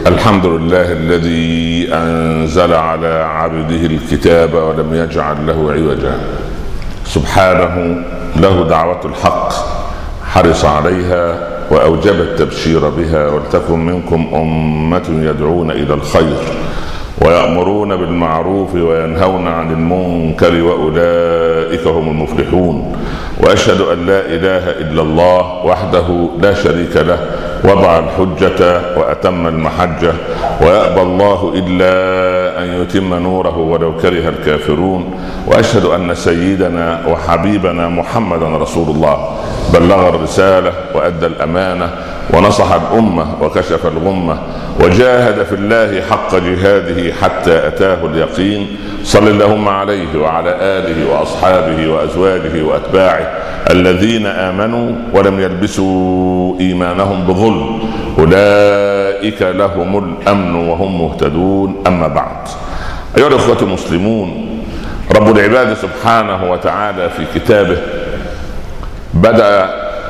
الحمد لله الذي أنزل على عبده الكتاب ولم يجعل له عوجا. سبحانه له دعوة الحق، حرص عليها وأوجب التبشير بها. ولتكن منكم أمة يدعون إلى الخير ويأمرون بالمعروف وينهون عن المنكر وأولئك هم المفلحون. وأشهد أن لا إله إلا الله وحده لا شريك له، وضع الحجة وأتم المحجة، ويأبى الله إلا أن يتم نوره ولو كره الكافرون. وأشهد أن سيدنا وحبيبنا محمدا رسول الله، بلغ الرسالة وأدى الأمانة ونصح الأمة وكشف الغمة وجاهد في الله حق جهاده حتى أتاه اليقين. صل اللهم عليه وعلى آله وأصحابه وأزواجه وأتباعه الذين آمنوا ولم يلبسوا إيمانهم بظلم، أولئك لهم الأمن وهم مهتدون. أما بعد، أيها الأخوة المسلمون، رب العباد سبحانه وتعالى في كتابه بدأ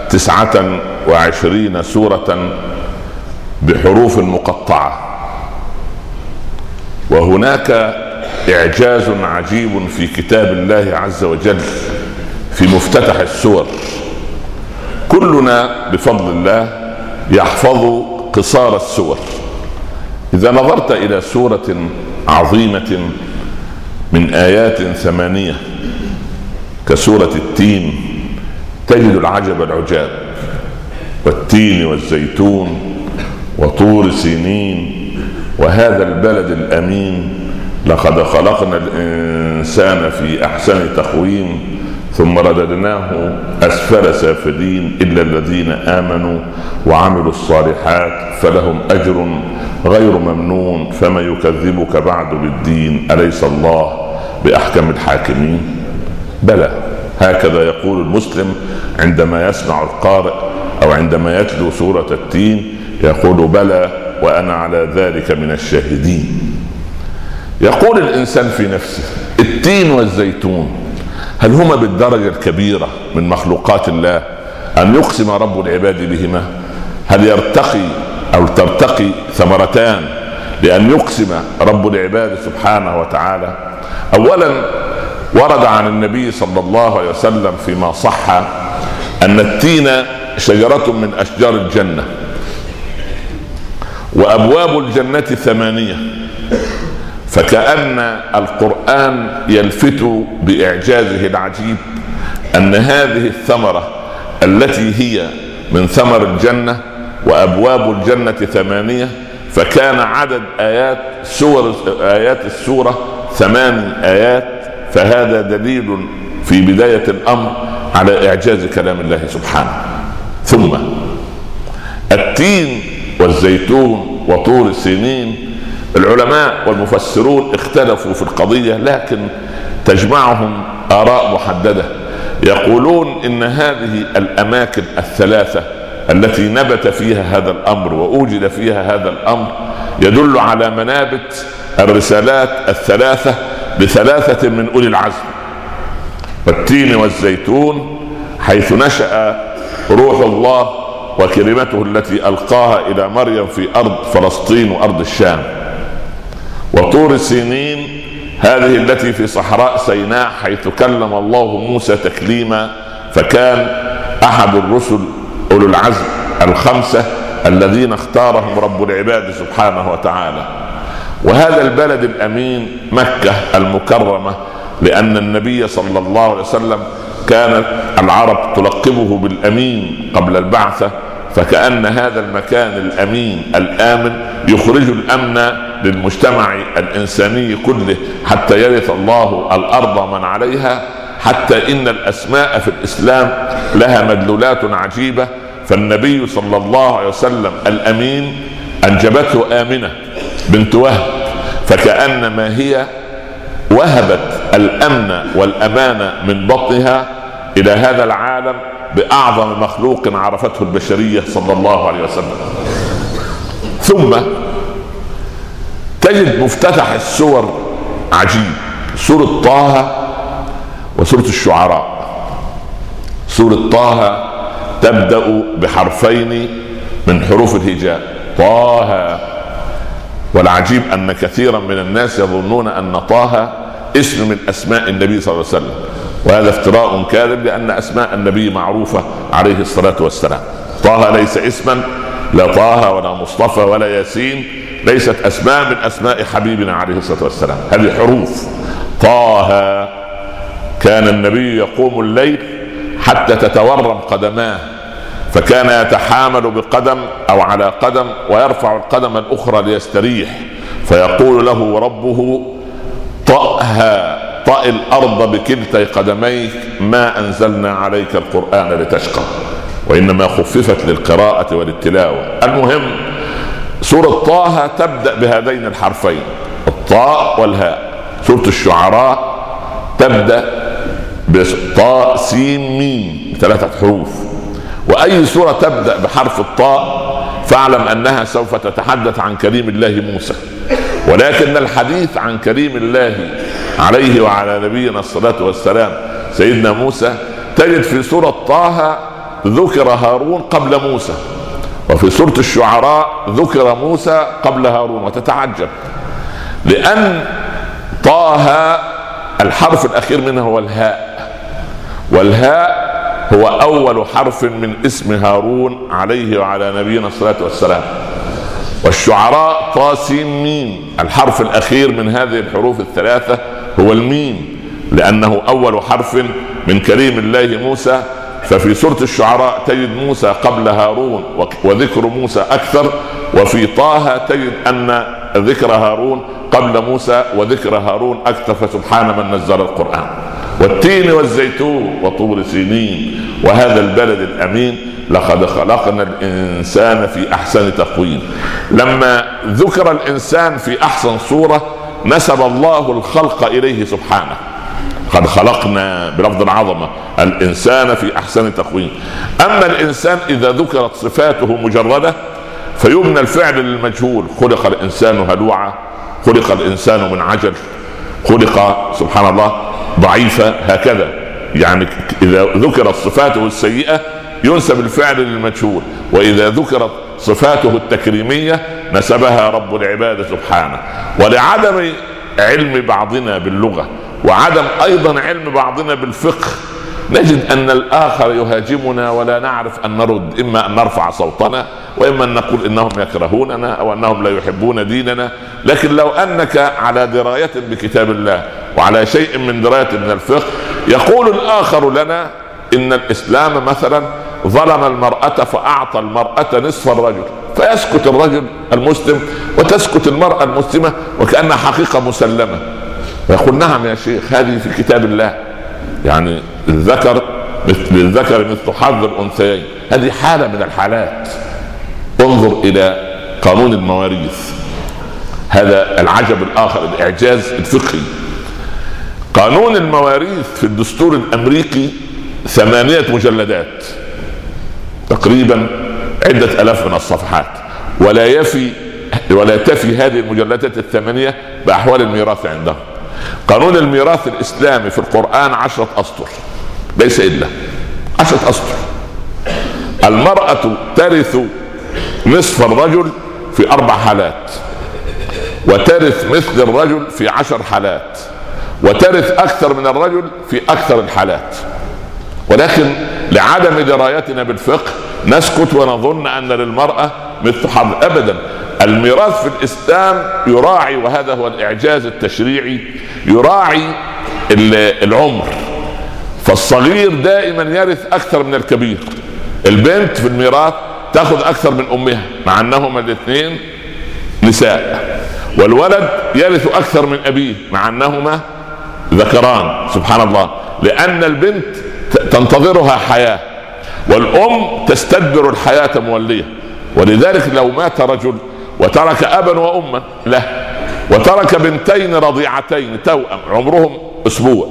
29 سورة بحروف مقطعة، وهناك إعجاز عجيب في كتاب الله عز وجل في مفتتح السور. كلنا بفضل الله يحفظ قصار السور. إذا نظرت إلى سورة عظيمة من آيات 8 كسورة التين تجد العجب العجاب: والتين والزيتون وطور سينين وهذا البلد الأمين لقد خلقنا الإنسان في أحسن تقويم ثم رددناه أسفل سافلين إلا الذين آمنوا وعملوا الصالحات فلهم أجر غير ممنون فما يكذبك بعد بالدين أليس الله بأحكم الحاكمين؟ بلى، هكذا يقول المسلم عندما يسمع القارئ أو عندما يتلو سورة التين، يقول بلى وأنا على ذلك من الشاهدين. يقول الإنسان في نفسه: التين والزيتون هل هما بالدرجة الكبيرة من مخلوقات الله أن يقسم رب العباد بهما؟ هل يرتقي أو ترتقي ثمرتان لأن يقسم رب العباد سبحانه وتعالى؟ أولا، ورد عن النبي صلى الله عليه وسلم فيما صح أن التين شجرة من أشجار الجنة، وأبواب الجنة 8، فكأن القرآن يلفت بإعجازه العجيب أن هذه الثمرة التي هي من ثمر الجنة وأبواب الجنة 8، فكان عدد آيات السورة 8 آيات، فهذا دليل في بداية الأمر على إعجاز كلام الله سبحانه. ثم التين والزيتون وطور سينين، العلماء والمفسرون اختلفوا في القضية لكن تجمعهم آراء محددة. يقولون إن هذه الأماكن 3 التي نبت فيها هذا الأمر وأوجد فيها هذا الأمر يدل على منابت الرسالات 3 ب3 من أولي العزم. والتين والزيتون حيث نشأ روح الله وكلمته التي ألقاها إلى مريم في أرض فلسطين وأرض الشام. وطور سينين هذه التي في صحراء سيناء حيث كلم الله موسى تكليما، فكان أحد الرسل أولو العزم 5 الذين اختارهم رب العباد سبحانه وتعالى. وهذا البلد الأمين مكة المكرمة، لأن النبي صلى الله عليه وسلم كانت العرب تلقبه بالأمين قبل البعثة، فكأن هذا المكان الأمين الآمن يخرج الأمن للمجتمع الإنساني كله حتى يرث الله الأرض ومن عليها. حتى إن الأسماء في الإسلام لها مدلولات عجيبة، فالنبي صلى الله عليه وسلم الأمين أنجبته آمنة بنت وهب، فكأنما هي وهبت الأمن والأمانة من بطنها إلى هذا العالم بأعظم مخلوق عرفته البشرية صلى الله عليه وسلم. ثم تجد مفتتح السور عجيب، سورة طه وسورة الشعراء. سورة طه تبدأ بحرفين من حروف الهجاء، طه والعجيب أن كثيرا من الناس يظنون أن طه اسم من أسماء النبي صلى الله عليه وسلم، وهذا افتراء كاذب، لأن أسماء النبي معروفة عليه الصلاة والسلام. طه ليس اسما، لا طه ولا مصطفى ولا ياسين، ليست أسماء من أسماء حبيبنا عليه الصلاة والسلام، هذه حروف. طه كان النبي يقوم الليل حتى تتورم قدماه، فكان يتحامل بقدم أو على قدم ويرفع القدم الأخرى ليستريح، فيقول له ربه طأها، طأ الأرض بكلتي قدميك، ما أنزلنا عليك القرآن لتشقى، وإنما خففت للقراءة وللتلاوة. المهم سورة طه تبدأ بهذين الحرفين، الطاء والهاء. سورة الشعراء تبدأ بطاء سين ميم 3 حروف. وأي سورة تبدأ بحرف الطاء فاعلم أنها سوف تتحدث عن كليم الله موسى، ولكن الحديث عن كليم الله عليه وعلى نبينا الصلاة والسلام سيدنا موسى تجد في سورة طه ذكر هارون قبل موسى، وفي سورة الشعراء ذكر موسى قبل هارون. وتتعجب لأن طه الحرف الأخير منه هو الهاء، والهاء هو أول حرف من اسم هارون عليه وعلى نبينا الصلاة والسلام. والشعراء طاسين ميم، الحرف الأخير من هذه الحروف الثلاثة هو الميم، لأنه أول حرف من كليم الله موسى. ففي سورة الشعراء تجد موسى قبل هارون وذكر موسى أكثر، وفي طه تجد أن ذكر هارون قبل موسى وذكر هارون أكثر. فسبحان من نزل القرآن. والتين والزيتون وطور سينين وهذا البلد الأمين لقد خلقنا الإنسان في أحسن تقويم. لما ذكر الإنسان في أحسن صورة نسب الله الخلق إليه سبحانه، قد خلقنا بلفظ العظمة الإنسان في أحسن تقويم. أما الإنسان إذا ذكرت صفاته مجردة فيبنى الفعل للمجهول، خلق الإنسان هلوعا، خلق الإنسان من عجل، خلق سبحان الله ضعيفة، هكذا. يعني إذا ذكرت صفاته السيئة ينسب الفعل للمجهول، وإذا ذكرت صفاته التكريمية نسبها رب العباد سبحانه. ولعدم علم بعضنا باللغة وعدم أيضا علم بعضنا بالفقه نجد أن الآخر يهاجمنا ولا نعرف أن نرد، إما أن نرفع صوتنا، وإما أن نقول إنهم يكرهوننا أو أنهم لا يحبون ديننا. لكن لو أنك على دراية بكتاب الله وعلى شيء من دراية من الفقه، يقول الآخر لنا إن الإسلام مثلا ظلم المرأة فأعطى المرأة نصف الرجل، فيسكت الرجل المسلم وتسكت المرأة المسلمة وكأنها حقيقة مسلمة، ويقول نعم يا شيخ هذه في كتاب الله، يعني الذكر مثل حظ الأنثيين. هذه حالة من الحالات. انظر إلى قانون المواريث، هذا العجب الآخر، الإعجاز الفقهي. قانون المواريث في الدستور الأمريكي 8 مجلدات تقريبا، عدة آلاف من الصفحات، ولا تفي هذه المجلدات 8 بأحوال الميراث عندهم. قانون الميراث الإسلامي في القرآن 10 أسطر، ليس إلا 10 أسطر. المرأة ترث نصف الرجل في 4 حالات، وترث مثل الرجل في 10 حالات، وترث أكثر من الرجل في أكثر الحالات. ولكن لعدم درايتنا بالفقه نسكت ونظن أن للمرأة مثل حظ. أبدا، الميراث في الإسلام يراعي، وهذا هو الإعجاز التشريعي، يراعي العمر. فالصغير دائما يرث أكثر من الكبير. البنت في الميراث تأخذ أكثر من أمها مع أنهما الاثنين نساء، والولد يرث أكثر من أبيه مع أنهما ذكران. سبحان الله، لأن البنت تنتظرها حياة والأم تستدبر الحياة مولية. ولذلك لو مات رجل وترك أبا وأما له وترك بنتين رضيعتين توأم عمرهم أسبوع،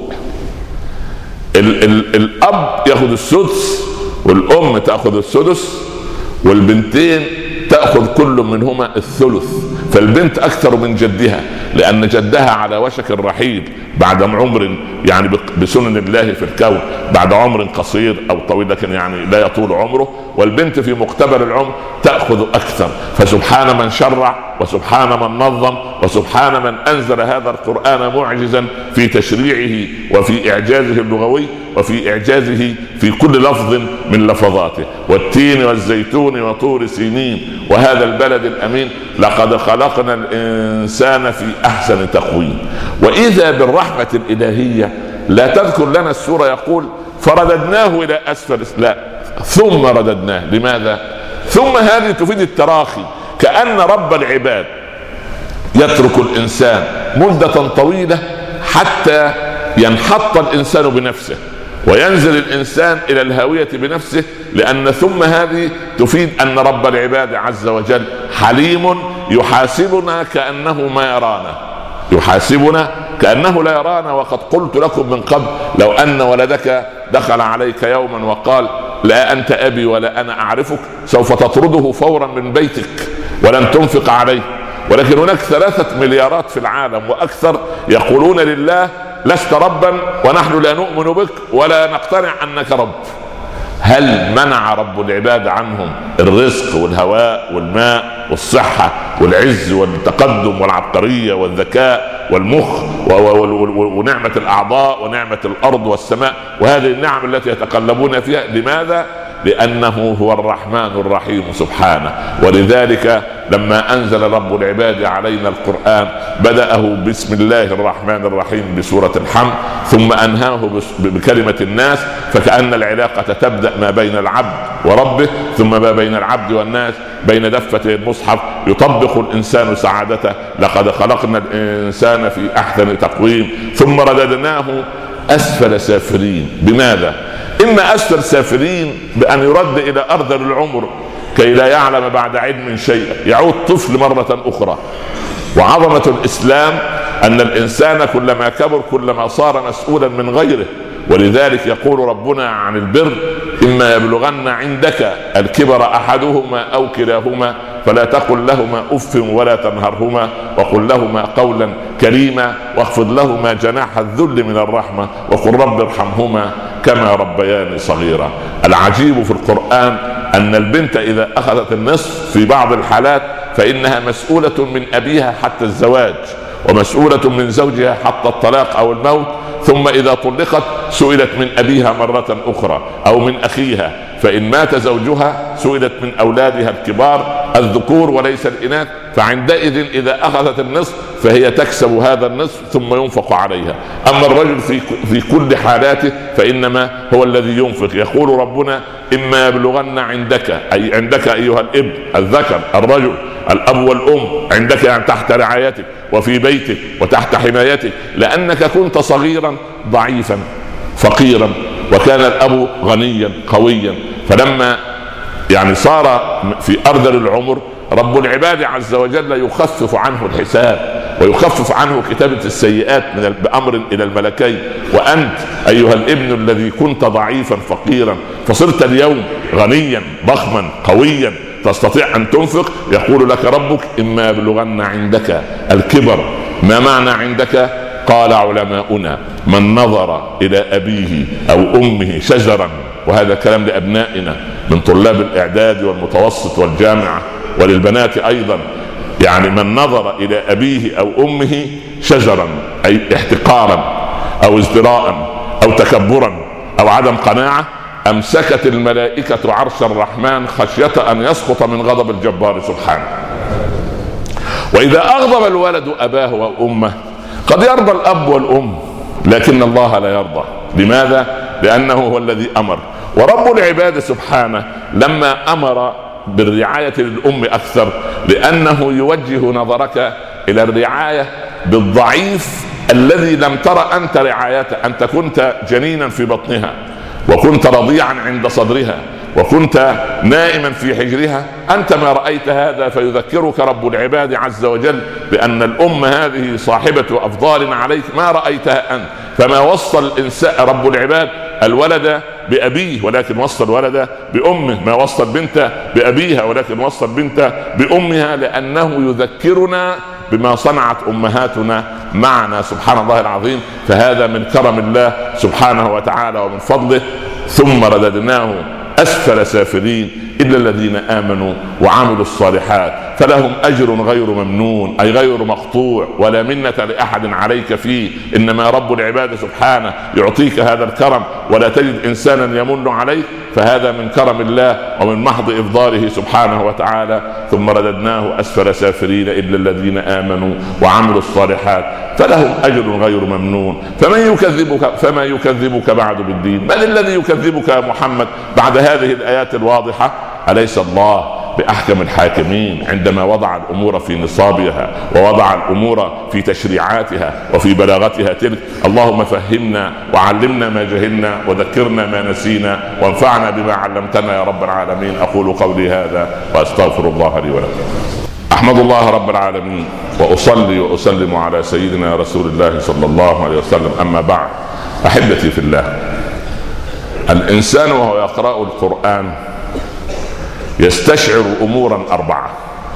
الأب يأخذ السدس والأم تأخذ السدس، والبنتين تأخذ كل منهما الثلث. فالبنت أكثر من جدها، لأن جدها على وشك الرحيل بعد عمر، يعني بسنن الله في الكون بعد عمر قصير أو طويل، لكن يعني لا يطول عمره، والبنت في مقتبل العمر تأخذ أكثر. فسبحان من شرع، وسبحان من نظم، وسبحان من أنزل هذا القرآن معجزا في تشريعه وفي إعجازه اللغوي وفي إعجازه في كل لفظ من لفظاته. والتين والزيتون وطور سينين وهذا البلد الأمين لقد خلقنا الإنسان في أحسن تقويم. وإذا بالرحمة الإلهية لا تذكر لنا السورة يقول فرددناه إلى أسفل، لا، ثم رددناه. لماذا؟ ثم هذه تفيد التراخي، كأن رب العباد يترك الإنسان مدة طويلة حتى ينحط الإنسان بنفسه وينزل الإنسان إلى الهاوية بنفسه، لأن ثم هذه تفيد أن رب العباد عز وجل حليم يحاسبنا كأنه ما يرانا، يحاسبنا كأنه لا يرانا. وقد قلت لكم من قبل لو أن ولدك دخل عليك يوما وقال لا أنت أبي ولا أنا أعرفك، سوف تطرده فورا من بيتك ولن تنفق عليه. ولكن هناك 3 مليارات في العالم وأكثر يقولون لله لست ربا ونحن لا نؤمن بك ولا نقتنع أنك رب. هل منع رب العباد عنهم الرزق والهواء والماء والصحة والعز والتقدم والعبقرية والذكاء والمخ ونعمة الأعضاء ونعمة الأرض والسماء وهذه النعم التي يتقلبون فيها؟ لماذا؟ لأنه هو الرحمن الرحيم سبحانه. ولذلك لما أنزل رب العباد علينا القرآن بدأه بسم الله الرحمن الرحيم بسورة الحمد، ثم أنهاه بكلمة الناس، فكأن العلاقة تبدأ ما بين العبد وربه، ثم ما بين العبد والناس بين دفتي المصحف يطبق الإنسان سعادته. لقد خلقنا الإنسان في أحسن تقويم ثم رددناه أسفل سافلين. بماذا؟ إما أسفل سافلين بأن يرد إلى أرذل العمر كي لا يعلم بعد علم شيئا، يعود طفل مرة أخرى. وعظمة الإسلام أن الإنسان كلما كبر كلما صار مسؤولا من غيره. ولذلك يقول ربنا عن البر إما يبلغن عندك الكبر أحدهما أو كلاهما فلا تقل لهما أف ولا تنهرهما وقل لهما قولا كريما واخفض لهما جناح الذل من الرحمة وقل رب ارحمهما كما ربياني صغيرا. العجيب في القرآن أن البنت إذا أخذت النصف في بعض الحالات فإنها مسؤولة من أبيها حتى الزواج، ومسؤولة من زوجها حتى الطلاق أو الموت، ثم إذا طلقت سئلت من أبيها مرة أخرى أو من أخيها، فإن مات زوجها سئلت من أولادها الكبار الذكور وليس الإناث، فعندئذ إذا أخذت النصف فهي تكسب هذا النصف ثم ينفق عليها. أما الرجل في كل حالاته فإنما هو الذي ينفق. يقول ربنا إما يبلغن عندك، أي عندك أيها الابن الذكر الرجل الأب والأم، عندك يعني تحت رعايتك وفي بيتك وتحت حمايتك، لأنك كنت صغيرا ضعيفا فقيرا وكان الأب غنيا قويا، فلما يعني صار في أرذل العمر رب العباد عز وجل يخفف عنه الحساب ويخفف عنه كتابة السيئات بأمر إلى الملكين. وأنت أيها الابن الذي كنت ضعيفا فقيرا فصرت اليوم غنيا ضخما قويا تستطيع أن تنفق، يقول لك ربك إما يبلغن عندك الكبر. ما معنى عندك؟ قال علماؤنا من نظر إلى أبيه أو أمه شجرا، وهذا كلام لأبنائنا من طلاب الإعداد والمتوسط والجامعة وللبنات أيضا، يعني من نظر إلى أبيه أو أمه شجرا أي احتقارا أو ازدراء أو تكبرا أو عدم قناعة أمسكت الملائكة عرش الرحمن خشية أن يسقط من غضب الجبار سبحانه. وإذا أغضب الولد أباه وأمه، قد يرضى الأب والأم لكن الله لا يرضى. لماذا؟ لأنه هو الذي أمر. ورب العباد سبحانه لما أمر بالرعاية للأم أكثر لأنه يوجه نظرك إلى الرعاية بالضعيف الذي لم ترى أنت رعايته. أنت كنت جنينا في بطنها وكنت رضيعا عند صدرها وكنت نائما في حجرها، أنت ما رأيت هذا، فيذكرك رب العباد عز وجل بأن الأم هذه صاحبة أفضال عليك ما رأيتها أنت. فما وصل الإنسان رب العباد الولد بأبيه ولكن وصل الولد بأمه، ما وصل بنت بأبيها ولكن وصل بنت بأمها، لأنه يذكرنا بما صنعت أمهاتنا معنا سبحان الله العظيم. فهذا من كرم الله سبحانه وتعالى ومن فضله. ثم رددناه أسفل سافلين إلا الذين آمنوا وعملوا الصالحات فلهم أجر غير ممنون، أي غير مقطوع، ولا منة لأحد عليك فيه، إنما رب العباد سبحانه يعطيك هذا الكرم ولا تجد إنسانا يمن عليك، فهذا من كرم الله ومن محض إفضاله سبحانه وتعالى. ثم رددناه أسفل سافلين إلا الذين آمنوا وعملوا الصالحات فلهم أجر غير ممنون. فما يكذبك بعد بالدين؟ من الذي يكذبك يا محمد بعد هذه الآيات الواضحة؟ أليس الله بأحكم الحاكمين عندما وضع الأمور في نصابها ووضع الأمور في تشريعاتها وفي بلاغتها تلك؟ اللهم فهمنا وعلمنا ما جهلنا وذكرنا ما نسينا وانفعنا بما علمتنا يا رب العالمين. أقول قولي هذا وأستغفر الله لي ولكم. أحمد الله رب العالمين وأصلي وأسلم على سيدنا رسول الله صلى الله عليه وسلم. أما بعد، أحبتي في الله، الإنسان وهو يقرأ القرآن يستشعر أمورا 4.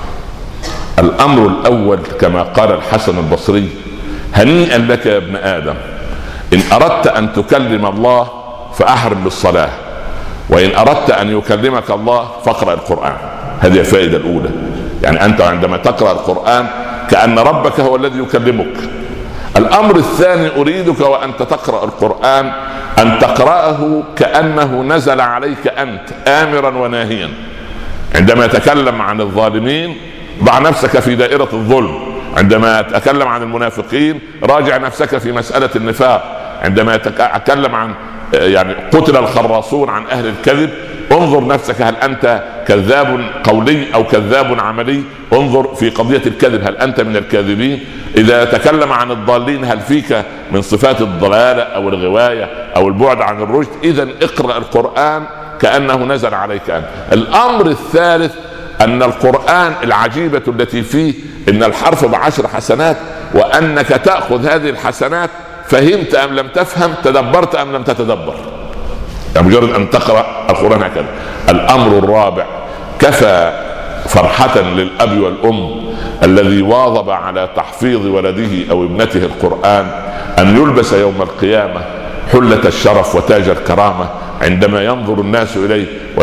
الأمر الأول كما قال الحسن البصري: هنيئا لك يا ابن آدم إن أردت أن تكلم الله فأحرم بالصلاة، وإن أردت أن يكلمك الله فاقرأ القرآن. هذه الفائدة الأولى، يعني أنت عندما تقرأ القرآن كأن ربك هو الذي يكلمك. الأمر الثاني أريدك وأنت تقرأ القرآن أن تقرأه كأنه نزل عليك أنت آمرا وناهيا. عندما يتكلم عن الظالمين ضع نفسك في دائرة الظلم، عندما يتكلم عن المنافقين راجع نفسك في مسألة النفاق، عندما يتكلم عن يعني قتل الخراصون عن أهل الكذب انظر نفسك هل أنت كذاب قولي أو كذاب عملي، انظر في قضية الكذب هل أنت من الكاذبين. إذا تكلم عن الضالين هل فيك من صفات الضلالة أو الغواية أو البعد عن الرشد؟ إذن اقرأ القرآن كأنه نزل عليك أنت. الأمر الثالث أن القرآن العجيبة التي فيه إن الحرف ب10 حسنات، وأنك تأخذ هذه الحسنات فهمت أم لم تفهم، تدبرت أم لم تتدبر، يعني مجرد أن تقرأ القرآن هكذا. الأمر الرابع: كفى فرحة للأب والأم الذي واظب على تحفيظ ولده أو ابنته القرآن أن يلبس يوم القيامة حلة الشرف وتاج الكرامة، عندما ينظر الناس إليه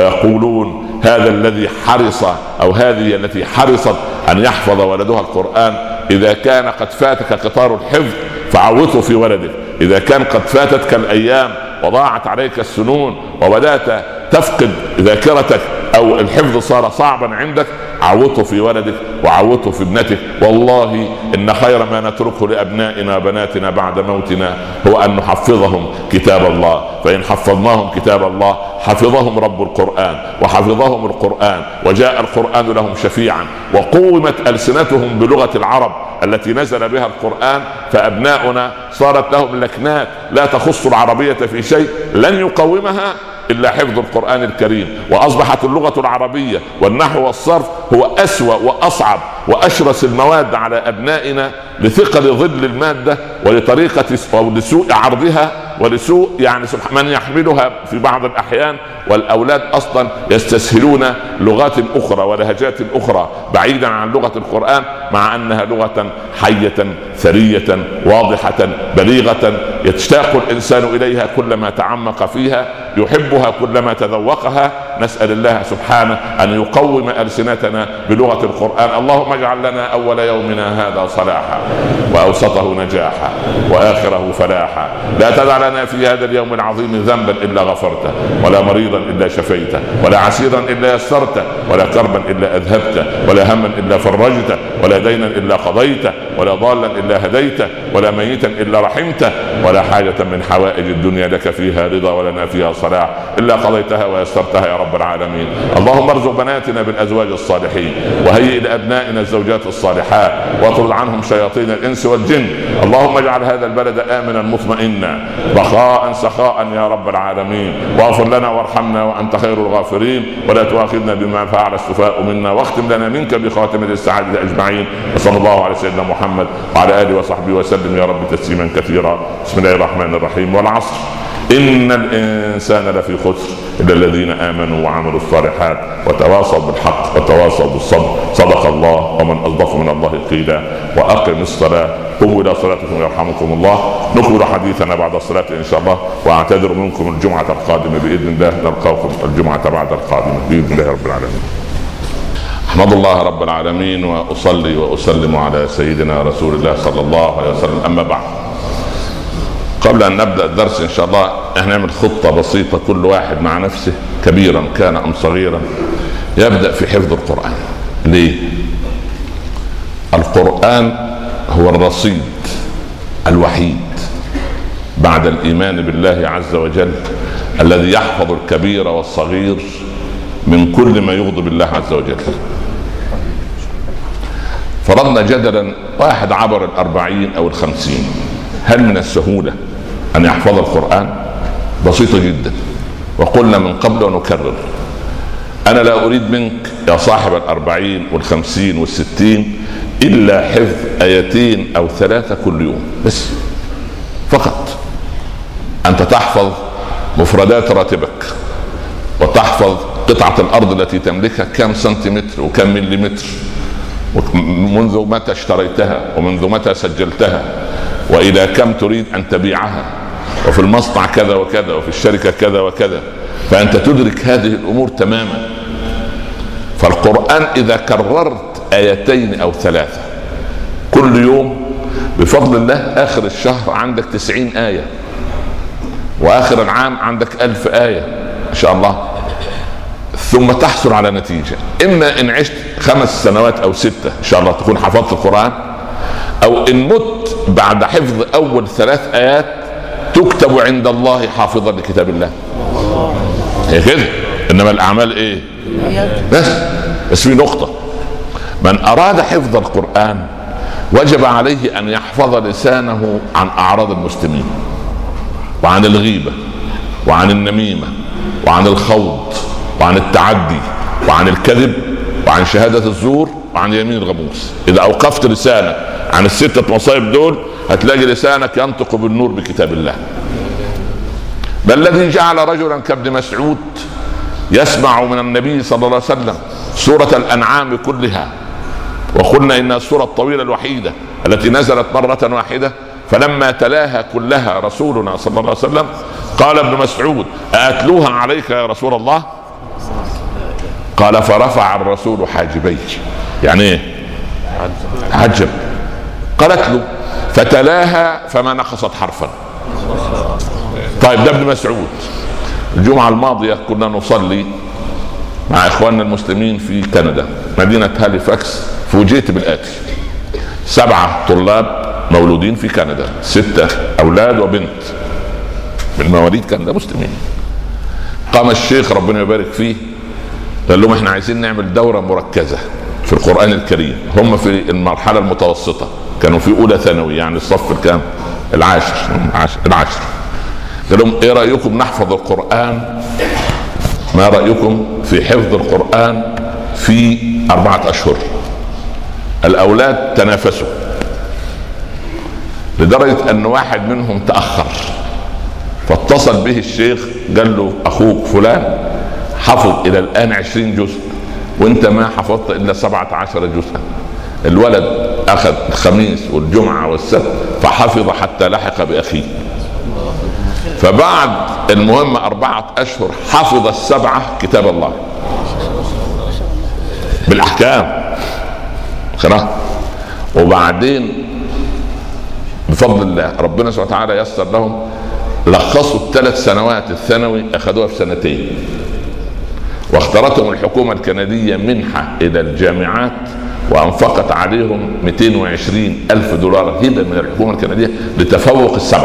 ويقولون هذا الذي حرص أو هذه التي حرصت أن يحفظ ولدها القرآن. إذا كان قد فاتك قطار الحفظ فعوته في ولدك، إذا كان قد فاتتك الأيام وضاعت عليك السنون وبدأت تفقد ذاكرتك أو الحفظ صار صعبا عندك، عوته في ولدك وعوته في ابنتك. والله إن خير ما نتركه لأبنائنا وبناتنا بعد موتنا هو أن نحفظهم كتاب الله، فإن حفظناهم كتاب الله حفظهم رب القرآن وحفظهم القرآن وجاء القرآن لهم شفيعا، وقومت ألسنتهم بلغة العرب التي نزل بها القرآن، فأبناؤنا صارت لهم لكنات لا تخص العربية في شيء لن يقومها إلا حفظ القرآن الكريم. وأصبحت اللغة العربية والنحو والصرف هو أسوأ وأصعب وأشرس المواد على أبنائنا لثقل ظل المادة ولطريقة أو لسوء عرضها ولسوء يعني من يحملها في بعض الأحيان، والأولاد أصلا يستسهلون لغات أخرى ولهجات أخرى بعيدا عن لغة القرآن، مع أنها لغة حية ثرية واضحة بليغة يشتاق الإنسان إليها كلما تعمق فيها، يحبها كلما تذوقها. نسأل الله سبحانه أن يقوم ألسنتنا بلغة القرآن. اللهم اجعل لنا أول يومنا هذا صلاحا وأوسطه نجاحا وآخره فلاحا. لا تدع لنا في هذا اليوم العظيم ذنبا إلا غفرته، ولا مريضا إلا شفيته، ولا عسيرا إلا يسرته، ولا كربا إلا أذهبته، ولا هما إلا فرجته، ولا دينا إلا قضيته، ولا ضالا إلا هديته، ولا ميتا إلا رحمته، ولا حاجة من حوائج الدنيا لك فيها رضا ولنا فيها صلاح إلا قضيتها ويسرتها يا رب العالمين. اللهم ارزق بناتنا بالأزواج الصالحين، وهيئ لأبنائنا الزوجات الصالحات، واطرد عنهم شياطين الإنس والجن. اللهم اجعل هذا البلد آمنا مطمئنا رخاء سخاء يا رب العالمين، واغفر لنا وارحمنا وأنت خير الغافرين، ولا تؤاخذنا بما فعل السفهاء منا، واختم لنا منك بخاتمة السعادة أجمعين. وصلى الله على سيدنا محمد وعلى آله وصحبه وسلم يا رب تسليما كثيرا. بسم الله الرحمن الرحيم. والعصر إن الإنسان لفي خسر إلا الذين آمنوا وعملوا الصالحات وتواصوا بالحق وتواصوا بالصبر. صدق الله ومن أصدق من الله قيلا. وأقم الصلاة، قوموا إلى صلاتكم يرحمكم الله. نكمل حديثنا بعد الصلاة إن شاء الله، وأعتذر منكم الجمعة القادمة بإذن الله. نلقاكم الجمعة بعد القادمة بإذن الله رب العالمين. أحمد الله رب العالمين وأصلي وأسلم على سيدنا رسول الله صلى الله عليه وسلم. أما بعد، قبل أن نبدأ الدرس إن شاء الله نعمل خطة بسيطة، كل واحد مع نفسه كبيرا كان أم صغيرا يبدأ في حفظ القرآن. ليه؟ القرآن هو الرصيد الوحيد بعد الإيمان بالله عز وجل الذي يحفظ الكبير والصغير من كل ما يغضب الله عز وجل. فرضنا جدلا واحد عبر 40 أو 50، هل من السهولة أن يحفظ القرآن؟ بسيطة جدا. وقلنا من قبل ونكرر، أنا لا أريد منك يا صاحب 40 و50 و60 إلا حفظ 2 أو 3 كل يوم بس فقط. أنت تحفظ مفردات راتبك، وتحفظ قطعة الأرض التي تملكها كم سنتيمتر وكم مليمتر، منذ متى اشتريتها ومنذ متى سجلتها وإلى كم تريد أن تبيعها، وفي المصنع كذا وكذا وفي الشركة كذا وكذا. فأنت تدرك هذه الأمور تماما. فالقرآن إذا كررت 2 أو 3 كل يوم بفضل الله آخر الشهر عندك 90 آية، وآخر العام عندك 1000 آية إن شاء الله. ثم تحصل على نتيجة، إما إن عشت 5 سنوات أو 6 إن شاء الله تكون حفظت القرآن، أو إن مت بعد حفظ أول 3 آيات تكتب عند الله حافظا لكتاب الله. هي كده. إنما الأعمال إيه؟ بس في نقطة، من أراد حفظ القرآن وجب عليه أن يحفظ لسانه عن أعراض المسلمين، وعن الغيبة، وعن النميمة، وعن الخوض، وعن التعدي، وعن الكذب، وعن شهادة الزور، وعن يمين الغموس. إذا أوقفت لسانك عن ال6 مصائب دول هتلاقي لسانك ينطق بالنور بكتاب الله. بل الذي جعل رجلا كابن مسعود يسمع من النبي صلى الله عليه وسلم سورة الأنعام كلها، وقلنا إنها السورة الطويلة الوحيدة التي نزلت مرة واحدة، فلما تلاها كلها رسولنا صلى الله عليه وسلم قال ابن مسعود: أأتلوها عليك يا رسول الله؟ قال: فرفع الرسول حاجبيه. يعني ايه؟ عجب. قالت له: فتلاها فما نقصت حرفا. طيب ده ابن مسعود. الجمعة الماضية كنا نصلي مع إخواننا المسلمين في كندا مدينة هاليفاكس، فوجئت بالآتي: 7 طلاب مولودين في كندا، 6 أولاد وبنت من مواليد كندا مسلمين. قام الشيخ ربنا يبارك فيه قال لهم: احنا عايزين نعمل دورة مركزة في القرآن الكريم. هم في المرحلة المتوسطة، كانوا في أولى ثانوي، يعني الصف الكام؟ العاشر. قال لهم: ايه رأيكم نحفظ القرآن؟ ما رأيكم في حفظ القرآن في 4 أشهر؟ الأولاد تنافسوا لدرجة أن واحد منهم تأخر، فاتصل به الشيخ قال له: أخوك فلان حفظ إلى الآن 20 جزء وانت ما حفظت إلا 17 جزءا. الولد أخذ الخميس والجمعة والسبت فحفظ حتى لحق بأخيه. فبعد المهم 4 أشهر حفظ 7 كتاب الله بالأحكام خلاص. وبعدين بفضل الله ربنا سبحانه وتعالى يسر لهم، لخصوا ال3 سنوات الثانوي أخذوها في 2 واختارتهم الحكومة الكندية منحة إلى الجامعات، وأنفقت عليهم $220,000 هبة من الحكومة الكندية لتفوق ال7.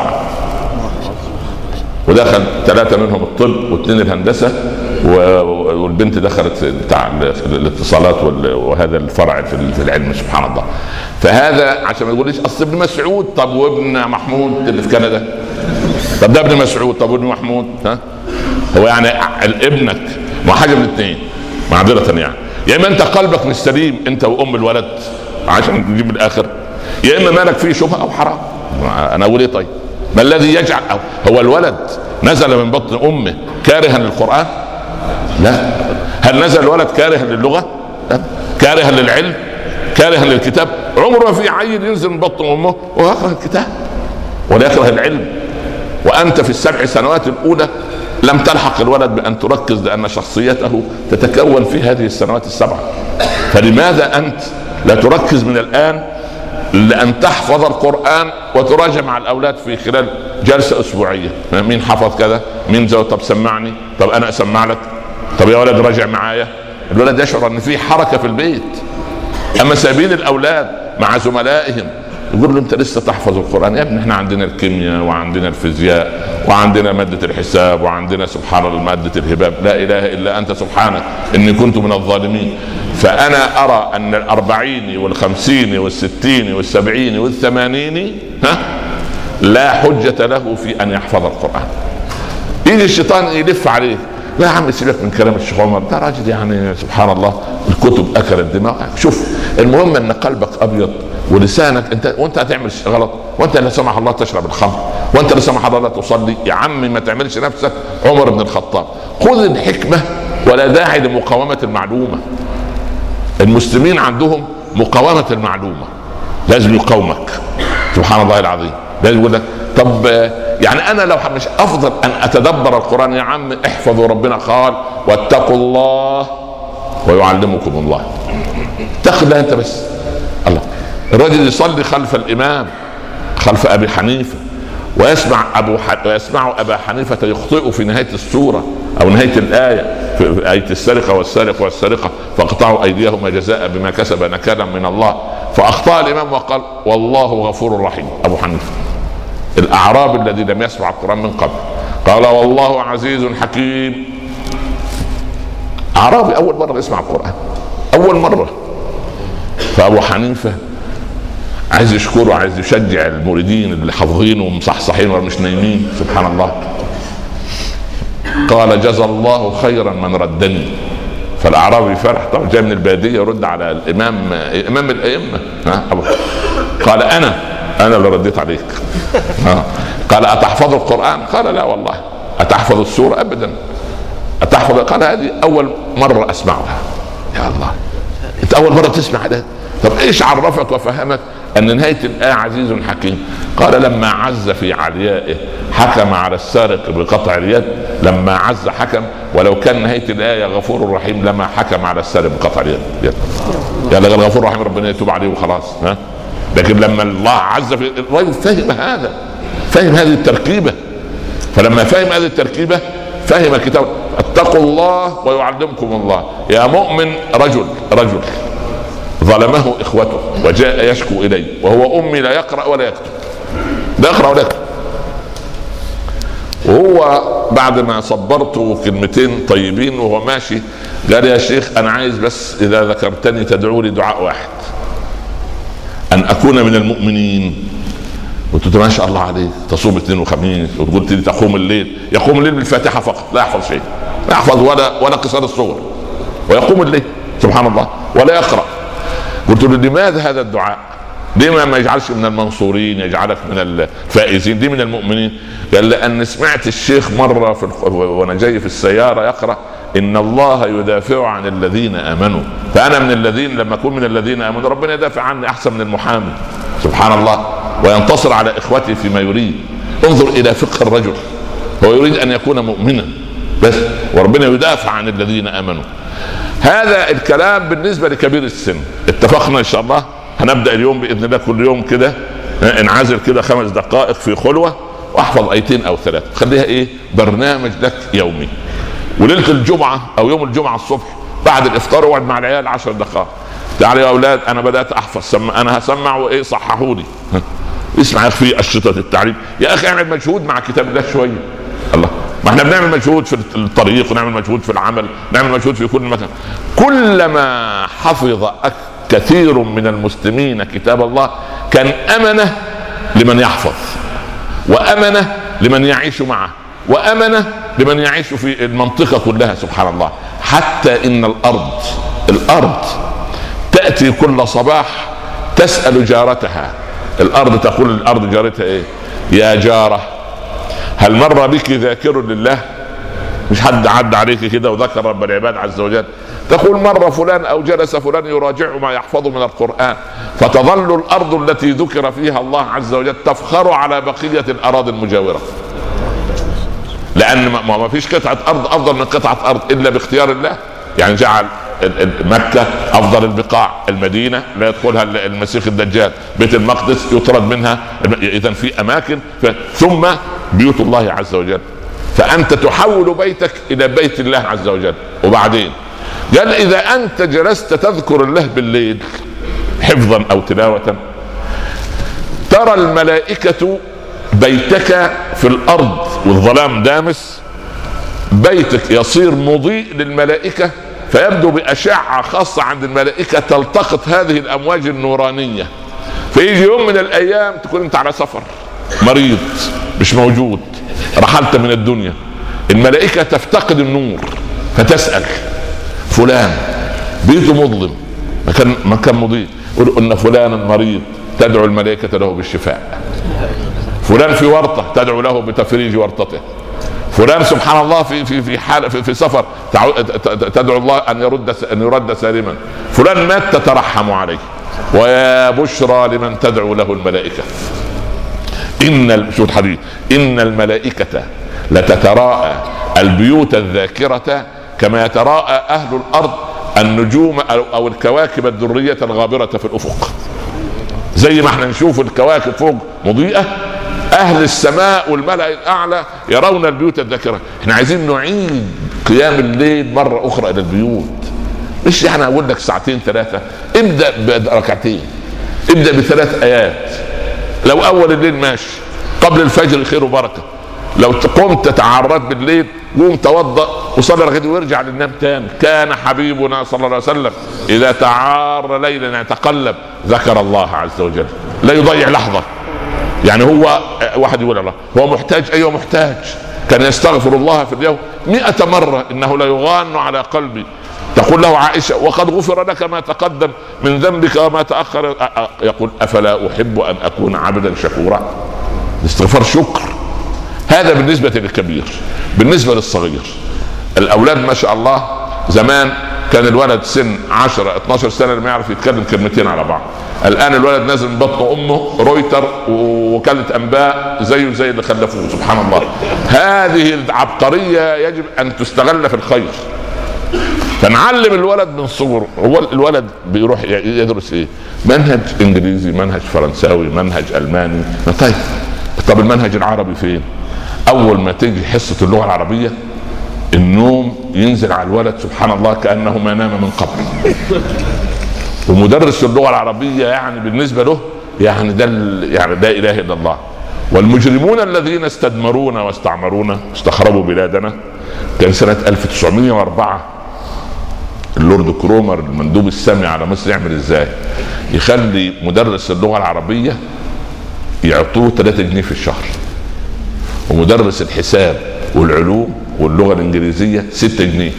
ودخل 3 منهم الطب و2 الهندسة، والبنت دخلت بتاع الاتصالات وهذا الفرع في العلم. سبحان الله. فهذا عشان ما يقوليش اصل ابن مسعود، طب وابن محمود اللي في كندا، طب ده ابن مسعود، طب وابن محمود. ها هو يعني ابنك ما حاجه من 2 معذره، يعني يا اما انت قلبك مش سليم انت وام الولد عشان تجيب الاخر، يا اما مالك فيه شبهه او حرام. انا اقول ايه؟ طيب ما الذي يجعل هو الولد نزل من بطن امه كارها للقرآن؟ لا. هل نزل الولد كارها للغة؟ لا. كارها للعلم؟ كارها للكتاب؟ عمره ما في عيل ينزل من بطن امه ويقرأ الكتاب ولا يكره العلم. وانت في ال7 سنوات الاولى لم تلحق الولد بان تركز لان شخصيته تتكون في هذه السنوات ال7. فلماذا انت لا تركز من الان لان تحفظ القرآن وتراجع مع الاولاد في خلال جلسة اسبوعية؟ مين حفظ كذا؟ مين زود؟ طب سمعني، طب انا اسمع لك، طب يا ولد راجع معايا. الولد يشعر ان في حركة في البيت. اما سابين الاولاد مع زملائهم يقول له انت لسه تحفظ القرآن؟ يا ابني احنا عندنا الكيمياء وعندنا الفيزياء وعندنا مادة الحساب وعندنا سبحان الله مادة الهباب. لا اله الا انت سبحانك اني كنت من الظالمين. فانا ارى ان 40 و50 و60 و70 و80 لا حجة له في ان يحفظ القرآن. يجي الشيطان يلف عليه، لا يا عم سيبك من كلام الشيخ عمر ده راجل يعني سبحان الله الكتب اكلت دماغك. شوف المهم ان قلبك ابيض ولسانك انت، وانت هتعمل غلط، وانت لا سمح الله تشرب الخمر، وانت لا سمح الله لا تصلي. يا عمي ما تعملش نفسك عمر بن الخطاب. خذ الحكمة ولا داعي لمقاومة المعلومة. المسلمين عندهم مقاومة المعلومة، لازم يقاومك سبحان الله العظيم. لازم يقول لك طب يعني انا لو مش افضل ان اتدبر القرآن؟ يا عم احفظوا، ربنا قال واتقوا الله ويعلمكم الله. اتق الله انت بس. الله الرجل يصلي خلف الامام خلف ابي حنيفة ويسمع ابا حنيفة يخطئ في نهاية السورة او نهاية الآية في آية السرقة والسارق والسارقة فاقطعوا ايديهما جزاء بما كسب نكالا من الله. فاخطأ الامام وقال والله غفور رحيم. ابو حنيفة الاعرابي الذي لم يسمع القرآن من قبل قال والله عزيز حكيم. اعرابي اول مرة يسمع القرآن، اول مرة. فابو حنيفة عايز يشكره، عايز يشجع المريدين اللي حافظين ومصحصحين ومش نايمين سبحان الله. قال جزا الله خيرا من ردني. فالاعرابي فرح طبعا، جاي من الباديه يرد على الامام امام الائمه. قال انا اللي رديت عليك. قال اتحفظ القرآن؟ قال لا والله. اتحفظ السورة؟ ابدا. اتحفظ؟ قال هذه اول مرة اسمعها. يا الله انت اول مرة تسمع ده؟ طب ايش عرفك وفهمك ان نهاية الآية عزيز حكيم؟ قال لما عز في عليائه حكم على السارق بقطع اليد. لما عز حكم، ولو كان نهاية الآية غفور رحيم لما حكم على السارق بقطع اليد. يا لغا الغفور رحيم ربنا يتوب عليه وخلاص. لكن لما الله عز في الرجل فهم هذا، فهم هذه التركيبة. فلما فهم هذه التركيبة فهم الكتاب اتقوا الله ويعلمكم الله. يا مؤمن رجل ظلمه اخوته وجاء يشكو الي وهو امي لا يقرأ ولا يكتب، لا يقرأ ولا يكتب. وهو بعد ما صبرته كلمتين طيبين وهو ماشي قال يا شيخ انا عايز بس اذا ذكرتني تدعو لي دعاء واحد، ان اكون من المؤمنين. قلت ما شاء الله عليك تصوم اثنين وخميس وقلت لي تقوم الليل. يقوم الليل بالفاتحة فقط، لا يحفظ شيء، لا يحفظ ولا قصار الصور، ويقوم الليل سبحان الله ولا يقرأ. قلت له لماذا هذا الدعاء؟ ليه ما يجعلش من المنصورين، يجعلك من الفائزين، دي من المؤمنين؟ قال لأن سمعت الشيخ مرة وانا جاي في السيارة يقرأ إن الله يدافع عن الذين آمنوا، فأنا من الذين لما أكون من الذين آمنوا ربنا يدافع عني أحسن من المحامي سبحان الله، وينتصر على إخوته فيما يريد. انظر إلى فقه الرجل، هو يريد أن يكون مؤمنا بس وربنا يدافع عن الذين آمنوا. هذا الكلام بالنسبة لكبير السن. اتفقنا إن شاء الله هنبدأ اليوم بإذن الله كل يوم كده انعزل كده 5 دقائق في خلوة واحفظ آيتين أو 3، خليها إيه برنامج لك يومي. وليلة الجمعة أو يوم الجمعة الصبح بعد الإفطار اقعد مع العيال 10 دقائق. تعالوا يا أولاد أنا بدأت أحفظ، أنا هسمع وإيه صححوا لي. اسمع في أشرطة التعليم يا أخي، اعمل مجهود مع كتاب الله شوية. الله ما احنا بنعمل مجهود في الطريق ونعمل مجهود في العمل، نعمل مجهود في كل مكان. كلما حفظ كثير من المسلمين كتاب الله كان أمنة لمن يحفظ، وأمنة لمن يعيش معه، وأمنة لمن يعيش في المنطقة كلها سبحان الله. حتى إن الأرض تأتي كل صباح تسأل جارتها. الأرض تقول الأرض جارتها إيه؟ يا جارة هل مر بك ذاكر لله؟ مش حد عدى عليك كده وذكر رب العباد عز وجل؟ تقول مر فلان او جلس فلان يراجع ما يحفظ من القرآن، فتظل الارض التي ذكر فيها الله عز وجل تفخر على بقية الاراضي المجاورة، لان ما فيش قطعة ارض افضل من قطعة ارض الا باختيار الله. يعني جعل مكة افضل البقاع، المدينة لا يدخلها المسيح الدجال، بيت المقدس يطرد منها، اذا في اماكن ثم بيوت الله عز وجل، فانت تحول بيتك الى بيت الله عز وجل. وبعدين قال اذا انت جلست تذكر الله بالليل حفظا او تلاوة، ترى الملائكة بيتك في الارض والظلام دامس، بيتك يصير مضيء للملائكة، فيبدو بأشعة خاصة عند الملائكة تلتقط هذه الأمواج النورانية. فيجي يوم من الأيام تكون أنت على سفر، مريض مش موجود، رحلت من الدنيا، الملائكة تفتقد النور فتسأل فلان بيته مظلم، مكان مضيء، يقول إن فلانا مريض، تدعو الملائكة له بالشفاء. فلان في ورطة تدعو له بتفريج ورطته. فلان سبحان الله في حال في سفر تدعو الله ان يرد سالما. فلان مات تترحم عليه. ويا بشرى لمن تدعو له الملائكة. شو الحديث؟ ان الملائكة لتتراءى البيوت الذاكرة كما يتراءى اهل الارض النجوم او الكواكب الدرية الغابرة في الافق. زي ما احنا نشوف الكواكب فوق مضيئة، اهل السماء والملأ الاعلى يرون البيوت الذاكرة. احنا عايزين نعيد قيام الليل مرة اخرى الى البيوت، مش يعني اقول لك ساعتين ثلاثة، ابدأ بركعتين، ابدأ بثلاث ايات. لو اول الليل ماشي، قبل الفجر خير وبركة. لو قمت تعرضت بالليل قوم توضأ وصلي ركعتين وارجع للنام تاني. كان حبيبنا صلى الله عليه وسلم اذا تعار ليلا يتقلب ذكر الله عز وجل، لا يضيع لحظة. يعني هو واحد يقول الله هو محتاج، ايوه محتاج، كان يستغفر الله في اليوم 100 مرة انه لا يغان على قلبي. تقول له عائشة وقد غفر لك ما تقدم من ذنبك وما تأخر، يقول افلا احب ان اكون عبدا شكورا. الاستغفار شكر. هذا بالنسبة للكبير. بالنسبة للصغير، الاولاد ما شاء الله زمان كان الولد سن 10-12 سنة ما يعرف يتكلم كلمتين على بعض. الآن الولد نازل من بطن أمه رويتر ووكالة أنباء زيه زي اللي خلفوه. سبحان الله. هذه العبقرية يجب أن تستغل في الخير. فنعلم الولد من صغره. هو الولد بيروح يدرس إيه؟ منهج إنجليزي، منهج فرنساوي، منهج ألماني. طب المنهج العربي فين؟ أول ما تيجي حصة اللغة العربية النوم ينزل على الولد سبحان الله كأنه ما نام من قبل. ومدرس اللغة العربية يعني بالنسبة له يعني ده يعني لا إله إلا الله. والمجرمون الذين استدمرونا واستعمرونا استخربوا بلادنا كان سنة 1904. اللورد كرومر المندوب السامي على مصر يعمل ازاي؟ يخلي مدرس اللغة العربية يعطوه 3 جنيه في الشهر، ومدرس الحساب والعلوم واللغة الإنجليزية 6 جنيه.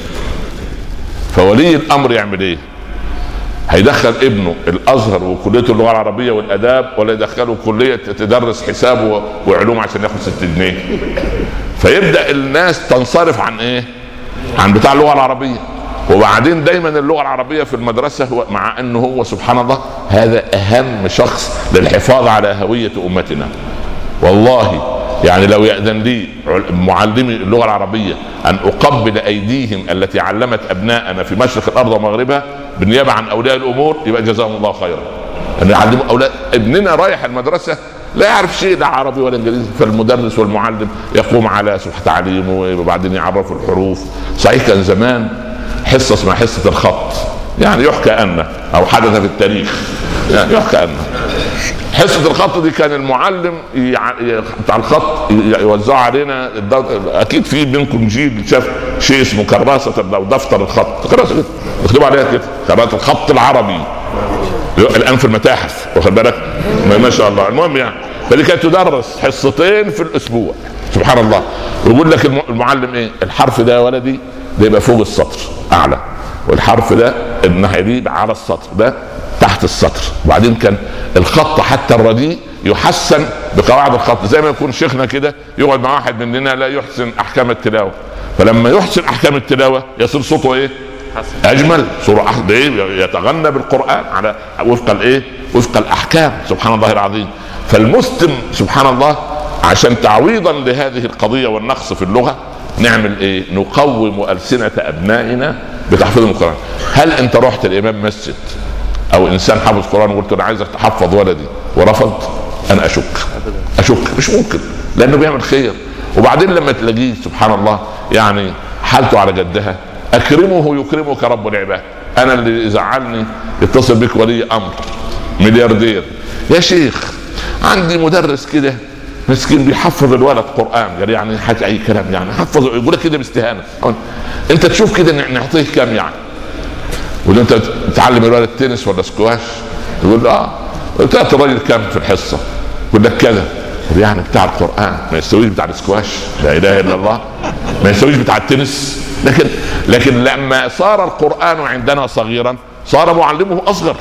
فولي الأمر يعمل إيه؟ هيدخل ابنه الأزهر وكلية اللغة العربية والأداب، ولا يدخله كلية تدرس حساب وعلوم عشان ياخد 6 جنيه؟ فيبدأ الناس تنصرف عن إيه؟ عن بتاع اللغة العربية. وبعدين دايما اللغة العربية في المدرسة هو مع أنه هو سبحان الله هذا أهم شخص للحفاظ على هوية أمتنا. والله يعني لو يأذن لي معلمي اللغة العربية أن أقبل أيديهم التي علمت أبناءنا في مشرق الأرض ومغربها بالنيابة عن أولياء الأمور يبقى جزاهم الله خيرا. أن يعلموا أولاد ابننا رايح المدرسة لا يعرف شيء لا عربي ولا إنجليزي، فالمدرس والمعلم يقوم على تعليمه وبعدين يعرف الحروف. صحيح كان زمان حصة اسمها حصة الخط، يعني يحكى أن أو حدث في التاريخ يعني يحكى أن حصة الخط دي كان المعلم بتاع الخط يوزع علينا اكيد في منكم جيل شاف شيء اسمه كراسة او دفتر الخط، كراسة كده مكتوب عليها كده كراسة الخط العربي الان في المتاحف واخد بالك ما شاء الله. المهم يعني فدي كانت تدرس حصتين في الاسبوع سبحان الله. ويقول لك المعلم ايه؟ الحرف ده يا ولدي ده يبقى فوق السطر اعلى، والحرف ده الناحية دي على السطر ده تحت السطر. وبعدين كان الخط حتى الرديء يحسن بقواعد الخط، زي ما يكون شيخنا كده يقعد مع واحد مننا لا يحسن احكام التلاوه، فلما يحسن احكام التلاوه يصير صوته ايه؟ اجمل، صوره يتغنى بالقران على وفق الايه؟ وفق الاحكام. سبحان الله العظيم. فالمسلم سبحان الله عشان تعويضا لهذه القضيه والنقص في اللغه نعمل ايه؟ نقوم السنه ابنائنا بتحفيظ القران. هل انت رحت الامام مسجد او انسان حافظ قران وقلت له عايزك تحفظ ولدي ورفض؟ انا اشك مش ممكن، لانه بيعمل خير. وبعدين لما تلاقيه سبحان الله يعني حالته على جدها، اكرمه يكرمك رب العباد. انا اللي يزعلني يتصل بك ولي امر ملياردير، يا شيخ عندي مدرس كده مسكين بيحفظ الولد قران، قال يعني حاجه اي كلام يعني حفظ، يقول لك كده باستهانه. انت تشوف كده نعطيه كام يعني؟ ولا انت تعلم الولد تنس ولا سكواش؟ يقول تأتي الراجل كام في الحصه؟ يقول لك كذا. يعني بتاع القران ما يستويش بتاع السكواش، لا اله الا الله، ما يستويش بتاع التنس. لكن لما صار القران عندنا صغيرا صار معلمه اصغر،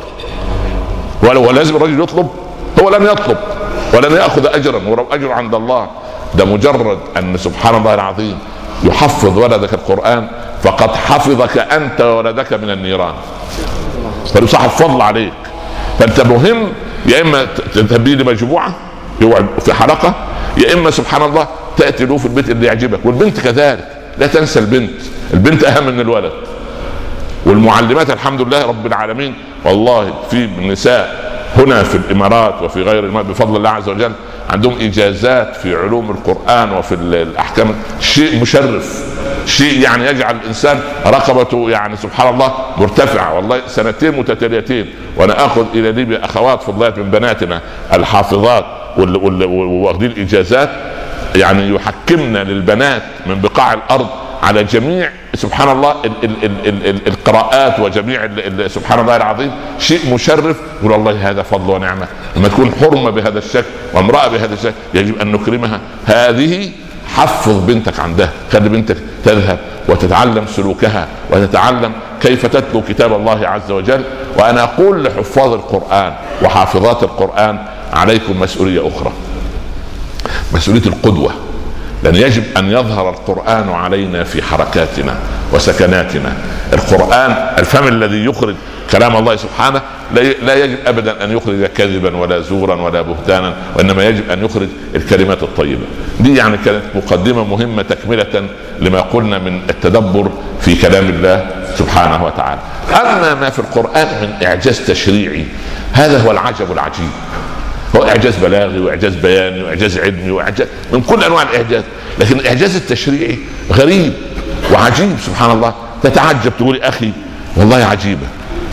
ولازم الرجل يطلب. هو لن يطلب ولن ياخذ اجرا، ولو اجر عند الله. ده مجرد ان سبحان الله العظيم يحفظ ولدك القران فقد حفظك انت وولدك من النيران، فيصاحب فضل عليك. فانت مهم يا اما تنتبه لمجموعه يقعد في حلقه، يا اما سبحان الله تاتي له في البيت اللي يعجبك. والبنت كذلك، لا تنسى البنت اهم من الولد. والمعلمات الحمد لله رب العالمين، والله في نساء هنا في الامارات وفي غير الامارات بفضل الله عز وجل عندهم اجازات في علوم القران وفي الاحكام، شيء مشرف، شيء يعني يجعل الانسان رقبته يعني سبحان الله مرتفعه. والله سنتين متتاليتين وانا اخذ الى ليبيا اخوات فضلات من بناتنا الحافظات واخذين اجازات، يعني يحكمنا للبنات من بقاع الارض على جميع سبحان الله القراءات وجميع سبحان الله العظيم. شيء مشرف. يقول الله هذا فضل ونعمه. لما تكون حرمه بهذا الشكل وامراه بهذا الشكل يجب ان نكرمها. هذه حفظ بنتك عندها، خلي بنتك تذهب وتتعلم سلوكها وتتعلم كيف تتلو كتاب الله عز وجل. وانا اقول لحفاظ القرآن وحافظات القرآن عليكم مسؤولية اخرى، مسؤولية القدوة. لأن يجب أن يظهر القرآن علينا في حركاتنا وسكناتنا. القرآن الفم الذي يخرج كلام الله سبحانه لا يجب أبدا أن يخرج كذبا ولا زورا ولا بهتانا، وإنما يجب أن يخرج الكلمات الطيبة. دي يعني كانت مقدمة مهمة تكملة لما قلنا من التدبر في كلام الله سبحانه وتعالى. أما ما في القرآن من إعجاز تشريعي هذا هو العجب العجيب. هو إعجاز بلاغي وإعجاز بياني وإعجاز علمي وإعجاز من كل أنواع الإعجاز، لكن الإعجاز التشريعي غريب وعجيب سبحان الله. تتعجب تقول أخي والله عجيبة،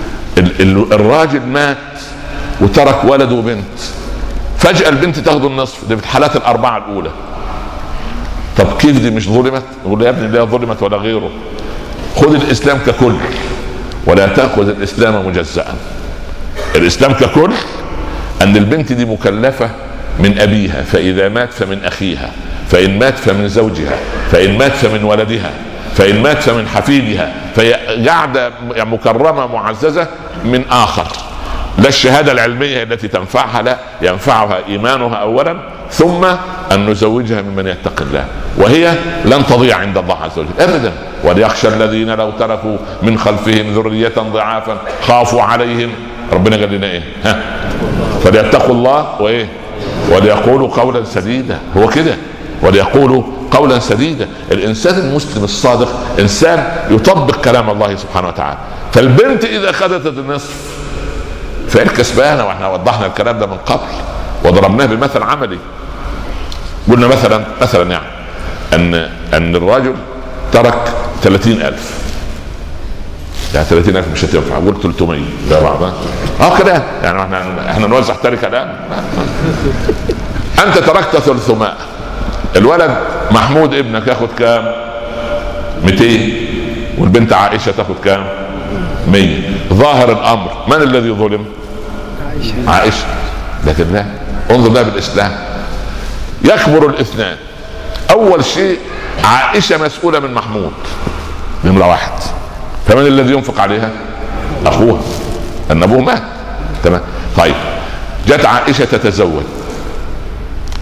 الراجل مات وترك ولد وبنت، فجأة البنت تاخذ النصف. ده في الحالات الأربعة الأولى. طب كيف دي مش ظلمت؟ يقول يا ابني لا ظلمت ولا غيره. خذ الإسلام ككل ولا تأخذ الإسلام مجزأ. الإسلام ككل أن البنت دي مكلفة من أبيها، فإذا مات فمن أخيها، فإن مات فمن زوجها، فإن مات فمن ولدها، فإن مات فمن حفيدها، فهي قاعدة مكرمة معززة من آخر. لا الشهادة العلمية التي تنفعها، لا ينفعها إيمانها أولا ثم أن نزوجها ممن يتقي الله، وهي لن تضيع عند الله عز وجل أبدا. وليخشى الذين لو تركوا من خلفهم ذرية ضعافا خافوا عليهم. ربنا قال لنا إيه؟ فليتقوا الله وإيه؟ وليقولوا قولا سديدا. هو كده، وليقولوا قولا سديدا. الإنسان المسلم الصادق إنسان يطبق كلام الله سبحانه وتعالى. فالبنت إذا أخذت النصف فهي الكسبانة. وإحنا وضحنا الكلام ده من قبل وضربناه بمثل عملي. قلنا مثلا يعني أن الرجل ترك 30,000. يعني 30,000 مش هتنفع، قلت 300 ده بعض كده يعني احنا نوزع تركه الان. انت تركت 300. الولد محمود ابنك ياخد كام؟ 200. والبنت عائشه تاخد كام؟ 100. ظاهر الامر من الذي ظلم؟ عائشه. لكن لا، انظر ده بالاسلام يكبر الاثنان. اول شيء عائشه مسؤوله من محمود نمره 1. فمن الذي ينفق عليها؟ اخوها، ان ابوه مات. تمام. طيب جت عائشه تتزوج،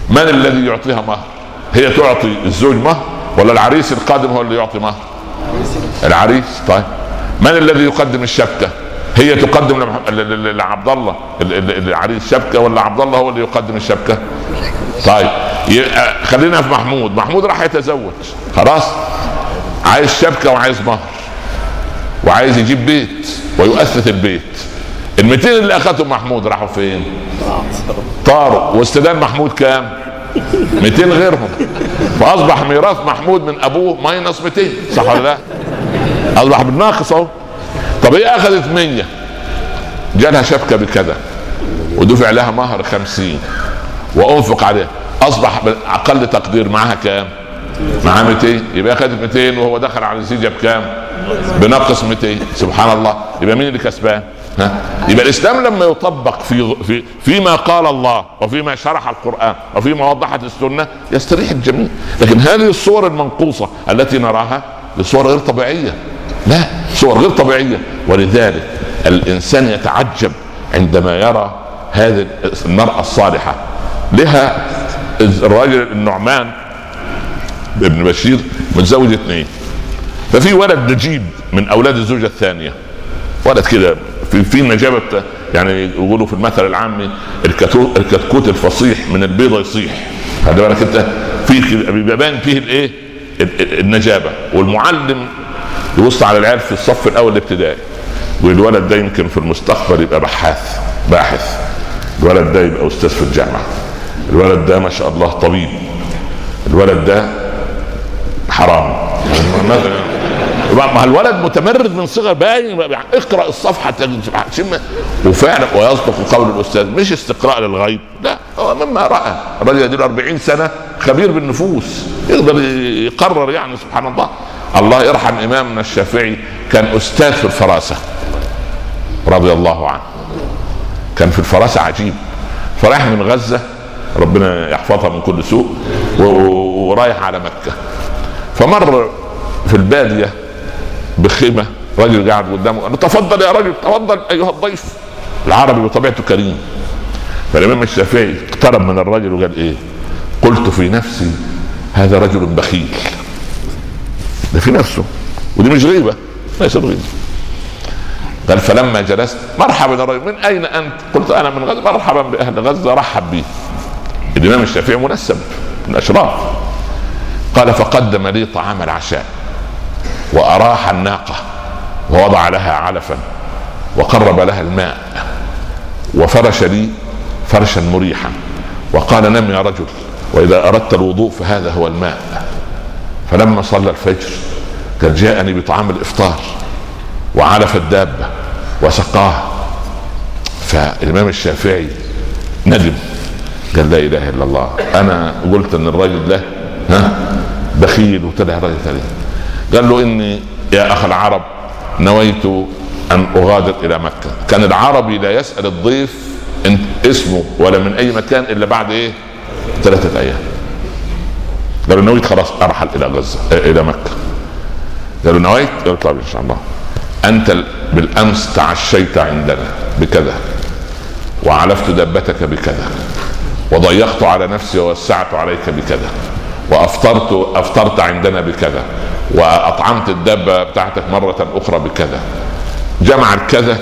من الذي يعطيها مهر؟ هي تعطي الزوج مهر ولا العريس القادم هو اللي يعطي مهر؟ العريس. طيب من الذي يقدم الشبكة؟ هي تقدم لعبد الله العريس شبكة ولا عبد الله هو اللي يقدم الشبكة؟ طيب خلينا في محمود راح يتزوج خلاص، عايز شبكة وعايز مهر وعايز يجيب بيت ويؤسس البيت. ال200 اللي اخذتهم محمود راحوا فين؟ طاروا. واستدان محمود كام؟ 200 غيرهم، فاصبح ميراث محمود من ابوه ماينس 200. صح ولا لا؟ اصبح بالناقص اهو. طب هي اخذت 100 جالها شبكه بكذا ودفع لها مهر 50 وانفق عليها، اصبح باقل تقدير معها كام؟ معها 200. يبقى اخذت 200 وهو دخل على الزيجه بكام؟ بنقص 200. سبحان الله. يبقى مين اللي كسبان؟ يبقى الاسلام لما يطبق فيما قال الله وفيما شرح القرآن وفيما وضحت السنة يستريح الجميع. لكن هذه الصور المنقوصة التي نراها صور غير طبيعية، لا صور غير طبيعية. ولذلك الانسان يتعجب عندما يرى هذه المرأة الصالحة. لها الراجل النعمان ابن بشير متزوج 2، ففي ولد نجيب من اولاد الزوجة الثانية، ولد كده في نجابة، يعني يقولوا في المثل العامي الكتكوت الفصيح من البيضة يصيح. هذا بالك انت بيبان فيه الايه؟ النجابة. والمعلم يبص على العيال في الصف الاول الابتدائي والولد ده يمكن في المستقبل يبقى باحث، الولد ده يبقى استاذ في الجامعة، الولد ده ما شاء الله طبيب، الولد ده حرام ما الولد متمرد من صغر باين. اقرأ الصفحة وفعلا ويصدق قول الأستاذ، مش استقراء للغيب، لا هو مما رأى. الرجل يدير 40 سنة خبير بالنفوس يقدر يقرر، يعني سبحان الله. الله يرحم إمامنا الشافعي كان أستاذ في الفراسة رضي الله عنه، كان في الفراسة عجيب. فرايح من غزة ربنا يحفظها من كل سوء ورايح على مكة، فمر في البادية بخيمة، رجل قاعد قدامه قال له تفضل يا رجل، تفضل ايها الضيف. العربي بطبيعته كريم. فالامام الشافعي اقترب من الرجل وقال ايه؟ قلت في نفسي هذا رجل بخيل. ده في نفسه، ودي مش غيبة، ليس غيبة. قال فلما جلست مرحبا يا رجل، من اين انت؟ قلت انا من غزة. مرحبا باهل غزة، رحب بي. الامام الشافعي منسب من الاشراف. قال فقدم لي طعام العشاء وأراح الناقة ووضع لها علفا وقرب لها الماء وفرش لي فرشا مريحا وقال نم يا رجل، وإذا أردت الوضوء فهذا هو الماء. فلما صلى الفجر قال جاءني بطعام الإفطار وعلف الدابة وسقاها. فالإمام الشافعي ندم، قال لا إله إلا الله، أنا قلت أن الرجل ده بخيل وطلع راجل ثاني. قال له اني يا اخ العرب نويت ان اغادر الى مكة. كان العربي لا يسأل الضيف اسمه ولا من اي مكان الا بعد ايه؟ 3 ايام. قال له نويت خلاص ارحل الى غزة الى مكة. قال له نويت؟ قال له طيب ان شاء الله. انت بالامس تعشيت عندنا بكذا وعلفت دابتك بكذا وضيقت على نفسي ووسعت عليك بكذا وافطرت عندنا بكذا واطعمت الدابة بتاعتك مرة اخرى بكذا. جمع الكذا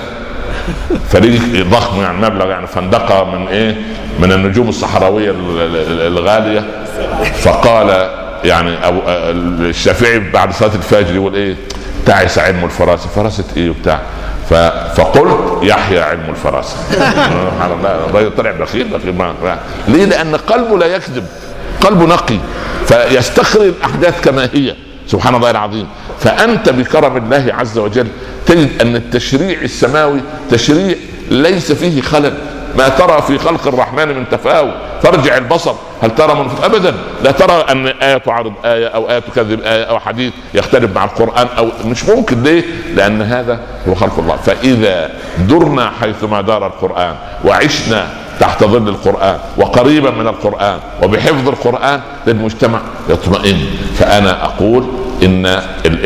فريق ضخم، يعني مبلغ، يعني فندقة من ايه؟ من النجوم الصحراوية الغالية. فقال يعني الشافعي بعد صلاة الفجر يقول ايه؟ تعس علم الفراسة. فراسة ايه وبتاع؟ فقلت يحيى علم الفراسة. سبحان الله، الرجل طلع بخيل. ليه؟ لان قلبه لا يكذب، قلبه نقي فيستخرج الاحداث كما هي. سبحان الله العظيم. فانت بكرم الله عز وجل تجد ان التشريع السماوي تشريع ليس فيه خلل. ما ترى في خلق الرحمن من تفاوت، فارجع البصر هل ترى من ابدا. لا ترى ان آية تعارض آية او آية تكذب آية او حديث يختلف مع القرآن، او مش ممكن. ليه؟ لان هذا هو خلق الله. فاذا درنا حيثما دار القرآن وعشنا تحت ظل القرآن وقريبا من القرآن وبحفظ القرآن للمجتمع يطمئن. فأنا أقول إن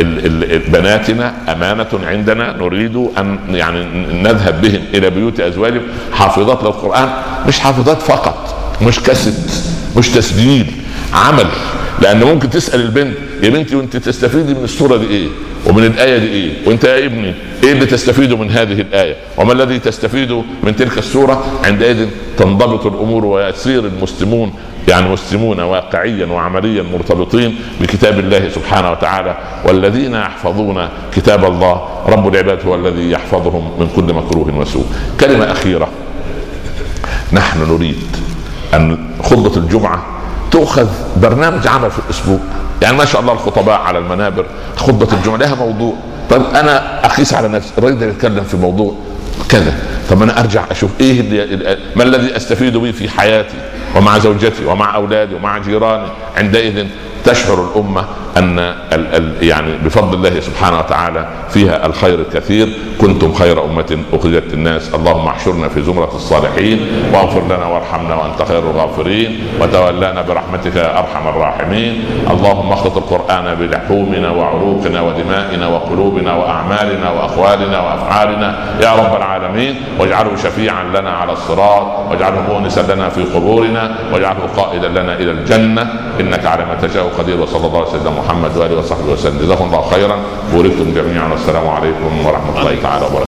بناتنا أمانة عندنا، نريد أن يعني نذهب بهم إلى بيوت أزواجهم حافظات للقرآن، مش حافظات فقط، مش كاسيت، مش تسجيل، عمل. لان ممكن تسال البنت: يا بنتي وانت تستفيدي من السوره دي ايه ومن الايه دي ايه؟ وانت يا ابني ايه اللي تستفيده من هذه الايه وما الذي تستفيده من تلك السوره؟ عندئذ تنضبط الامور ويصير المسلمون مسلمون واقعيا وعمليا مرتبطين بكتاب الله سبحانه وتعالى. والذين يحفظون كتاب الله رب العباد هو الذي يحفظهم من كل مكروه وسوء. كلمة أخيرة: نحن نريد أن خطبة الجمعة تؤخذ برنامج عمل في الأسبوع. ما شاء الله الخطباء على المنابر، خطبة الجمعة لها موضوع. طيب أنا أقيس على نفسي، الرجل يتكلم في موضوع كذا، طب أنا أرجع أشوف ما الذي أستفيد به في حياتي ومع زوجتي ومع أولادي ومع جيراني. عندئذ تشعر الأمة أن بفضل الله سبحانه وتعالى فيها الخير الكثير. كنتم خير أمة أخرجت للناس، اللهم احشرنا في زمرة الصالحين، واغفر لنا وارحمنا وأنت خير الغافرين، وتولانا برحمتك يا أرحم الراحمين. اللهم اخلط القرآن بلحومنا وعروقنا ودمائنا وقلوبنا وأعمالنا وأقوالنا وأفعالنا يا رب العالمين، واجعله شفيعا لنا على الصراط، واجعله مونسا لنا في قبورنا، واجعله قائدا لنا إلى الجنة، إنك على ما تشاء قدير. وصلى الله على سيدنا محمد وآله وصحبه وسلم. جزاكم الله خيرا، بوركتم جميعا، والسلام عليكم ورحمة الله تعالى وبركاته.